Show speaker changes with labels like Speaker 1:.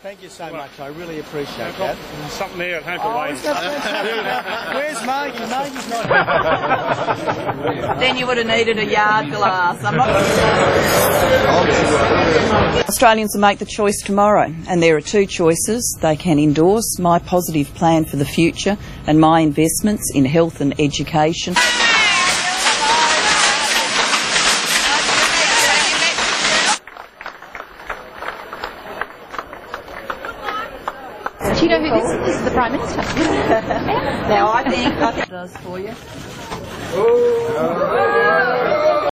Speaker 1: Thank you so much. I really appreciate that.
Speaker 2: There's something there at home for waiting.
Speaker 1: Where's Margie? Margie's not here.
Speaker 3: Then you would have needed a yard glass. Australians will make the choice tomorrow, and there are two choices. They can endorse my positive plan for the future and my investments in health and education.
Speaker 4: Do you know who this is? This is the Prime Minister.
Speaker 3: Now I think it does for you.